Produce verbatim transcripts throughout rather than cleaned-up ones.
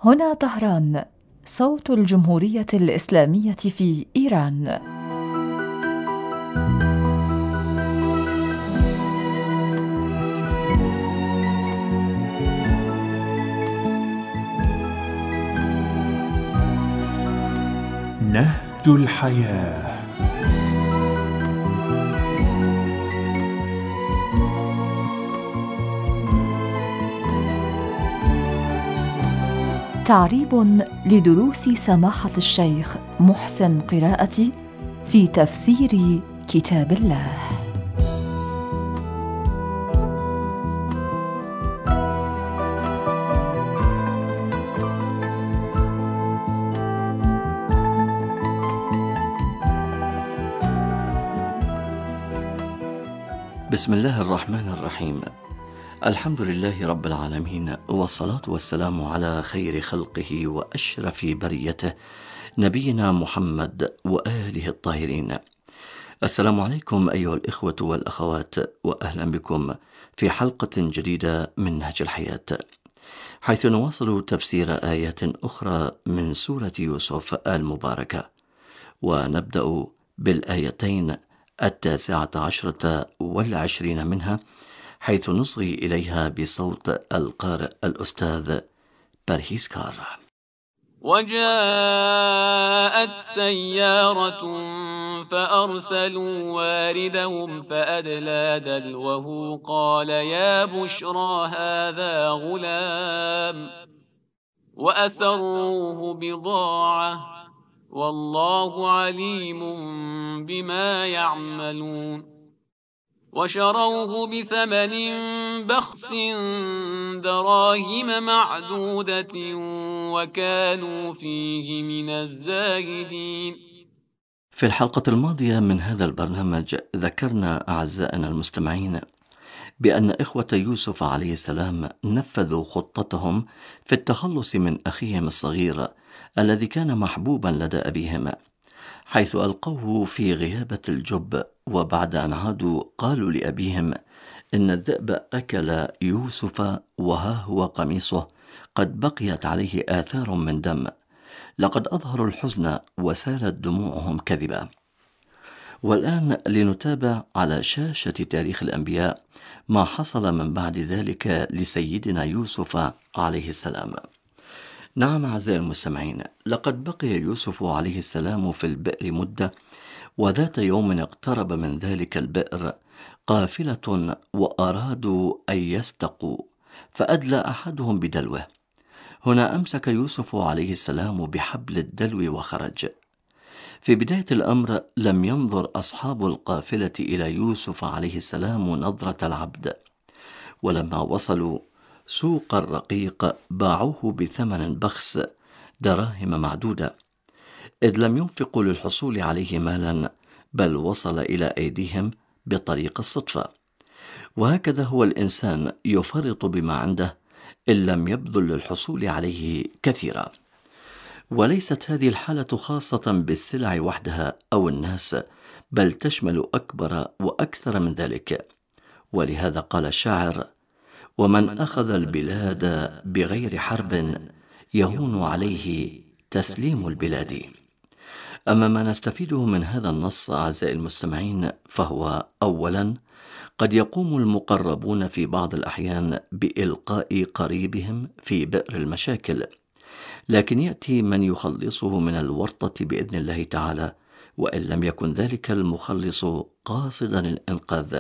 هنا طهران، صوت الجمهورية الإسلامية في إيران. نهج الحياة. تعريب لدروس سماحة الشيخ محسن قراءتي في تفسير كتاب الله. بسم الله الرحمن الرحيم. الحمد لله رب العالمين، والصلاة والسلام على خير خلقه وأشرف بريته نبينا محمد وآله الطاهرين. السلام عليكم أيها الإخوة والأخوات، وأهلا بكم في حلقة جديدة من نهج الحياة، حيث نواصل تفسير آيات أخرى من سورة يوسف المباركة، ونبدأ بالآيتين التاسعة عشرة والعشرين منها، حيث نصغي إليها بصوت القارئ الأستاذ برهيس كار. وجاءت سيارة فأرسلوا واردهم فأدلى دلوه قال يا بشرى هذا غلام وأسروه بضاعة والله عليم بما يعملون وشروه بثمن بخس دراهم معدودة وكانوا فيه من الزاهدين. في الحلقة الماضية من هذا البرنامج ذكرنا أعزائنا المستمعين بأن إخوة يوسف عليه السلام نفذوا خطتهم في التخلص من أخيهم الصغير الذي كان محبوبا لدى أبيهم، حيث ألقوه في غيابة الجب، وبعد أن عادوا قالوا لأبيهم إن الذئب أكل يوسف وها هو قميصه قد بقيت عليه آثار من دم. لقد أظهروا الحزن وسالت دموعهم كذبا. والآن لنتابع على شاشة تاريخ الأنبياء ما حصل من بعد ذلك لسيدنا يوسف عليه السلام. نعم أعزائي المستمعين، لقد بقي يوسف عليه السلام في البئر مدة، وذات يوم اقترب من ذلك البئر قافلة وأرادوا أن يستقوا، فأدلى أحدهم بدلوه. هنا أمسك يوسف عليه السلام بحبل الدلو وخرج. في بداية الأمر لم ينظر أصحاب القافلة إلى يوسف عليه السلام نظرة العبد، ولما وصلوا سوق الرقيق باعوه بثمن بخس دراهم معدودة، إذ لم ينفقوا للحصول عليه مالا، بل وصل إلى أيديهم بطريق الصدفة. وهكذا هو الإنسان، يفرط بما عنده إن لم يبذل للحصول عليه كثيرا. وليست هذه الحالة خاصة بالسلع وحدها أو الناس، بل تشمل أكبر وأكثر من ذلك. ولهذا قال الشاعر: ومن أخذ البلاد بغير حرب يهون عليه تسليم البلاد. أما ما نستفيده من هذا النص أعزائي المستمعين، فهو أولا قد يقوم المقربون في بعض الأحيان بإلقاء قريبهم في بئر المشاكل، لكن يأتي من يخلصه من الورطة بإذن الله تعالى، وإن لم يكن ذلك المخلص قاصدا الإنقاذ.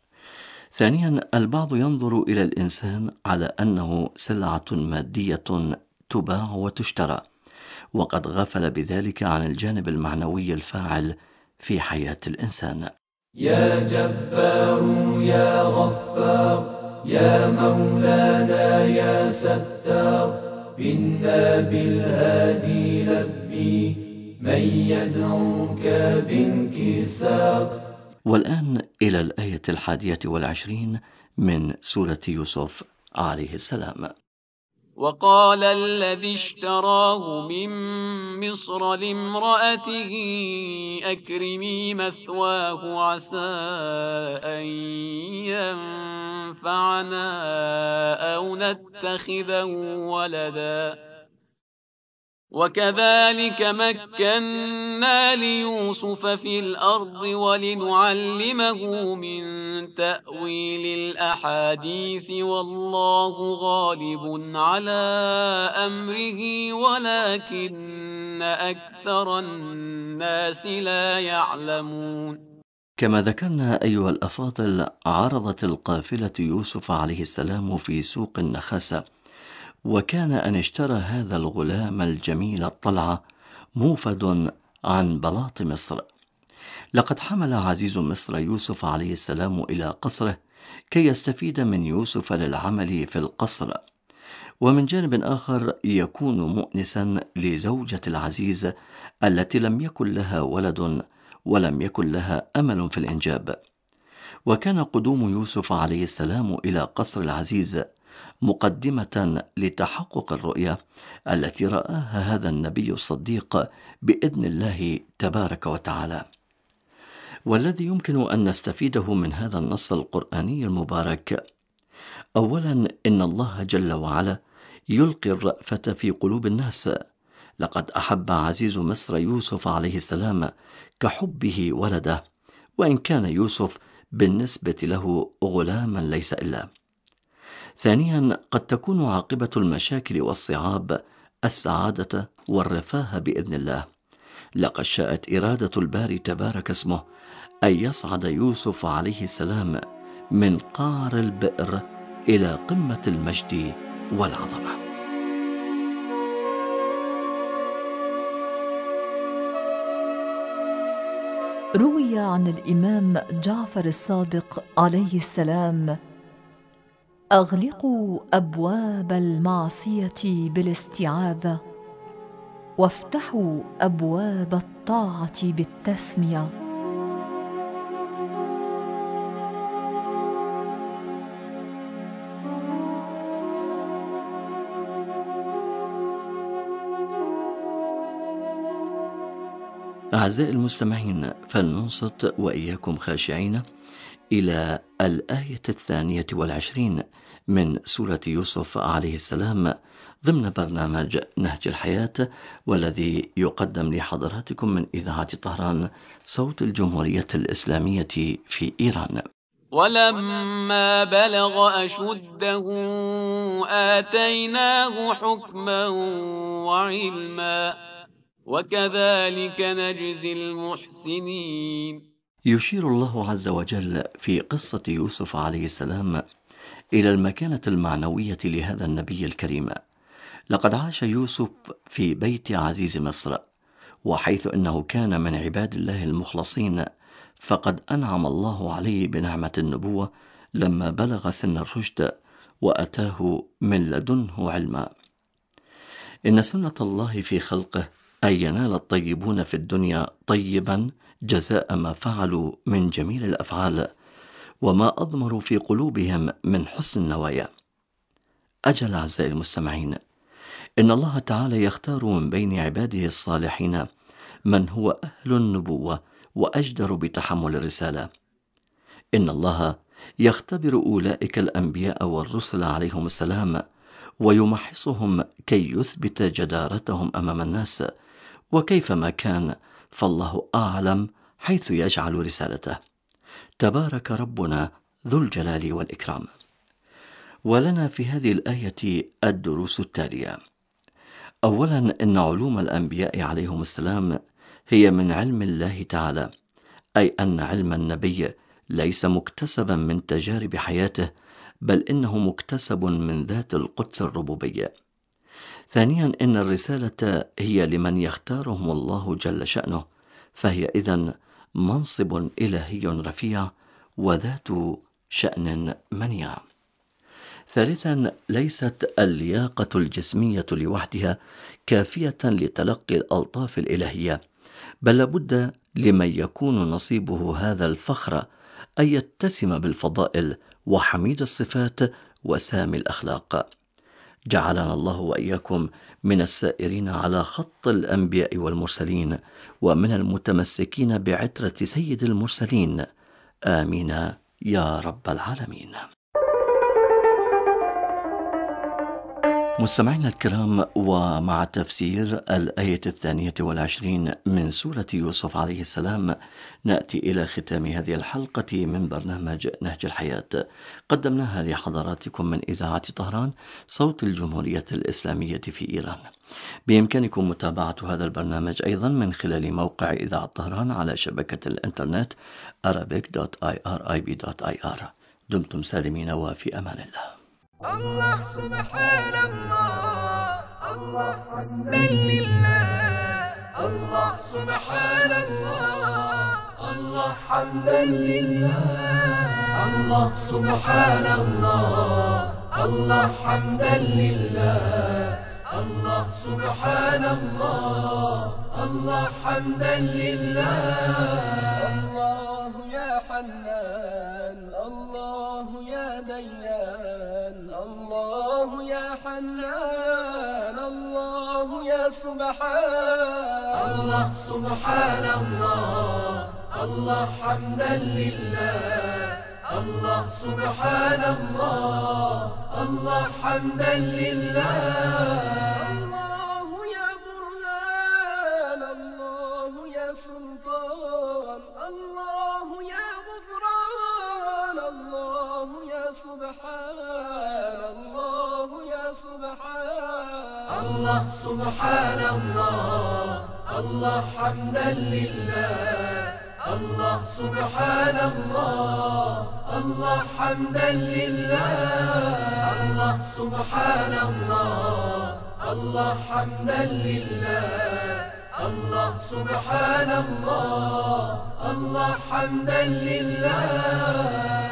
ثانيا، البعض ينظر إلى الإنسان على أنه سلعة مادية تباع وتشترى، وقد غفل بذلك عن الجانب المعنوي الفاعل في حياة الإنسان. يا جبار يا غفار يا مولانا يا ستار، بنا بالهادي لبي من يدعوك بانكسار. والآن إلى الآية الحادية والعشرين من سورة يوسف عليه السلام. وقال الذي اشتراه من مصر لامرأته أكرمي مثواه عسى أن ينفعنا أو نتخذه ولدا وكذلك مكنا ليوسف في الأرض ولنعلمه من تأويل الأحاديث والله غالب على أمره ولكن أكثر الناس لا يعلمون. كما ذكرنا أيها الأفاضل، عرضت القافلة يوسف عليه السلام في سوق النخاسة، وكان أن اشترى هذا الغلام الجميل الطلعة موفد عن بلاط مصر. لقد حمل عزيز مصر يوسف عليه السلام إلى قصره كي يستفيد من يوسف للعمل في القصر، ومن جانب آخر يكون مؤنسا لزوجة العزيز التي لم يكن لها ولد ولم يكن لها أمل في الإنجاب. وكان قدوم يوسف عليه السلام إلى قصر العزيز مقدمة لتحقق الرؤية التي رآها هذا النبي الصديق بإذن الله تبارك وتعالى. والذي يمكن أن نستفيده من هذا النص القرآني المبارك: أولا، إن الله جل وعلا يلقي الرأفة في قلوب الناس. لقد أحب عزيز مصر يوسف عليه السلام كحبه ولده، وإن كان يوسف بالنسبة له غلاما ليس إلا. ثانيا، قد تكون عاقبة المشاكل والصعاب السعادة والرفاه بإذن الله. لقد شاءت إرادة الباري تبارك اسمه أن يصعد يوسف عليه السلام من قعر البئر إلى قمة المجد والعظمة. روي عن الإمام جعفر الصادق عليه السلام: أغلقوا أبواب المعصية بالاستعاذة، وافتحوا أبواب الطاعة بالتسمية. أعزائي المستمعين، فلننصت وإياكم خاشعين إلى الآية الثانية والعشرين من سورة يوسف عليه السلام ضمن برنامج نهج الحياة، والذي يقدم لحضراتكم من إذاعة طهران صوت الجمهورية الإسلامية في إيران. ولما بلغ أشده آتيناه حكما وعلما وكذلك نجزي المحسنين. يشير الله عز وجل في قصة يوسف عليه السلام إلى المكانة المعنوية لهذا النبي الكريم. لقد عاش يوسف في بيت عزيز مصر، وحيث أنه كان من عباد الله المخلصين، فقد أنعم الله عليه بنعمة النبوة لما بلغ سن الرشد وأتاه من لدنه علما. إن سنة الله في خلقه أن ينال الطيبون في الدنيا طيبا جزاء ما فعلوا من جميل الأفعال، وما أضمروا في قلوبهم من حسن النوايا. أجل أعزائي المستمعين، إن الله تعالى يختار من بين عباده الصالحين من هو أهل النبوة وأجدر بتحمل الرسالة. إن الله يختبر أولئك الأنبياء والرسل عليهم السلام ويمحصهم كي يثبت جدارتهم أمام الناس، وكيفما كان فالله أعلم حيث يجعل رسالته. تبارك ربنا ذو الجلال والإكرام. ولنا في هذه الآية الدروس التالية. أولا، إن علوم الأنبياء عليهم السلام هي من علم الله تعالى، أي أن علم النبي ليس مكتسبا من تجارب حياته، بل إنه مكتسب من ذات القدس الربوبية. ثانيا، إن الرسالة هي لمن يختارهم الله جل شأنه، فهي إذن منصب إلهي رفيع وذات شأن منيع. ثالثا، ليست اللياقة الجسمية لوحدها كافية لتلقي الألطاف الإلهية، بل لابد لمن يكون نصيبه هذا الفخر أن يتسم بالفضائل وحميد الصفات وسامي الأخلاق. جعلنا الله وإياكم من السائرين على خط الأنبياء والمرسلين، ومن المتمسكين بعترة سيد المرسلين. آمين يا رب العالمين. مستمعينا الكرام، ومع تفسير الآية الثانية والعشرين من سورة يوسف عليه السلام نأتي إلى ختام هذه الحلقة من برنامج نهج الحياة، قدمناها لحضراتكم من إذاعة طهران صوت الجمهورية الإسلامية في إيران. بإمكانكم متابعة هذا البرنامج أيضا من خلال موقع إذاعة طهران على شبكة الإنترنت arabic دوت آي آر آي بي دوت آي آر. دمتم سالمين وفي أمان الله. الله سبحان الله، الله حمدا لله، الله سبحان الله، الله حمدا لله، الله سبحان الله، الله حمدا لله، الله سبحان الله، الله حمدا لله. الله يا حنان، الله يا ديان، الله يا حنان، الله يا سبحان، الله سبحان الله، الله حمدا لله، الله سبحان الله، الله حمدا لله. الله يا برهان، الله يا سلطان، الله يا غفران، الله يا سبحان، الله يا سبحان، الله سبحان الله، الله حمدا لله، الله سبحان الله، الله حمدا لله، الله سبحان الله، الله حمدا لله، الله سبحان الله، الله حمدا لله.